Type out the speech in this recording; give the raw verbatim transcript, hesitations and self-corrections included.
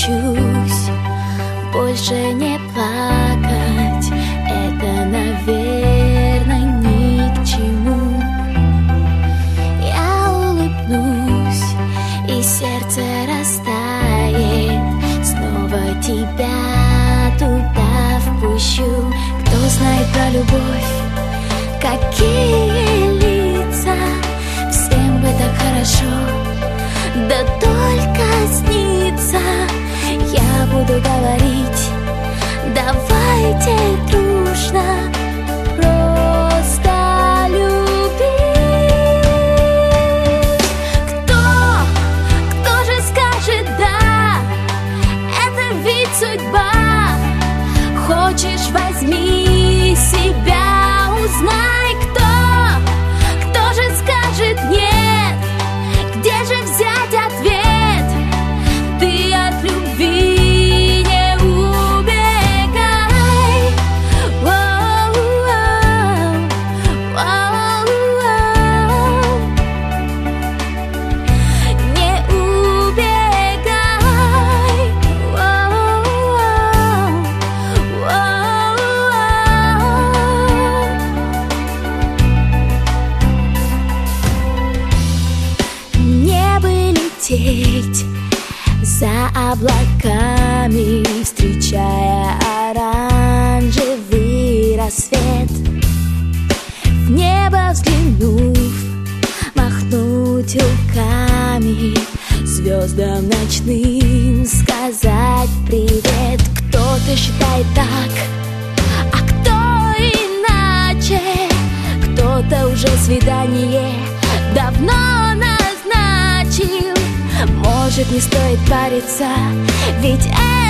научусь больше не плакать. Это, наверное, ни к чему. Я улыбнусь, и сердце растает. Снова тебя туда впущу. Кто знает про любовь, какие лица. Всем бы так хорошо, да только снится. Я буду говорить: давайте дружно просто любить. Кто, кто же скажет да? Это ведь судьба. Хочешь, возьми себя, узнай, кто, кто же скажет нет. Где же взять ответ? Ты от любви не убегай. Воу-воу, воу-воу. Не убегай. Воу-воу, воу-воу. Небо лететь за облаками, встречая оранжевый рассвет. В небо взглянув, махнуть руками, звездам ночным сказать привет. Кто-то считает так, а кто иначе. Кто-то уже свидание давно назначил. Может, не стоит париться, ведь это